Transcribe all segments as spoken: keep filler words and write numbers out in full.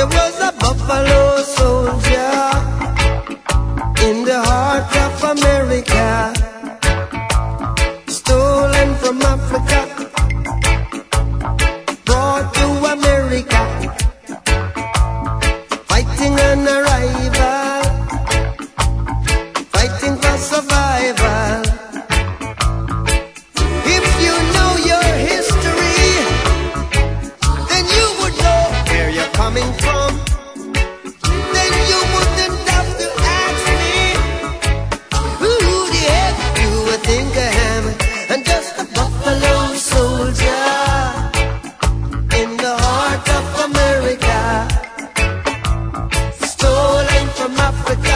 There was a buffalo soldier in the heart of America, stolen from Africa, brought to America, fighting an arrival, fighting for survival. If you know your history, then you would know where you're coming from. Then you wouldn't have to ask me, who the heck do I think I am? I'm just a buffalo soldier in the heart of America, stolen from Africa,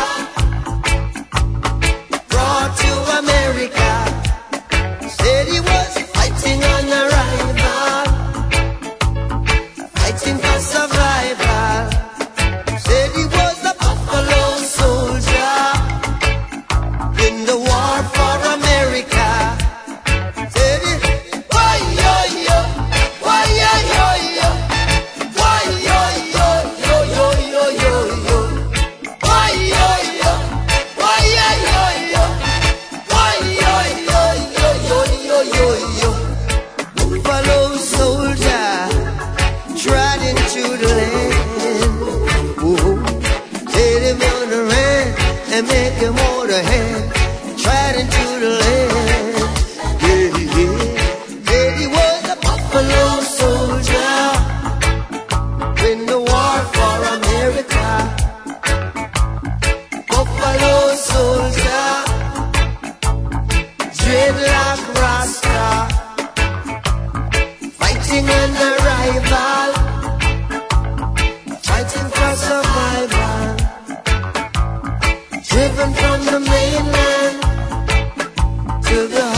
brought to America. Said he was fighting on arrival, fighting for survival. Said he was a buffalo soldier in the war for America. Said he, why yo yo, why yo yo yo, why yo yo yo yo yo yo yo, why yo yo, why yo yo yo, why yo yo yo yo yo yo yo. Buffalo soldier trod into the land. Whoa. Said him on the land and make him hold a hand. Trod into the land. Yeah, yeah. Said he was a buffalo soldier in the war for America. Buffalo soldier, dreadlock rasta, fighting an arrival, fighting for survival, driven from the mainland to the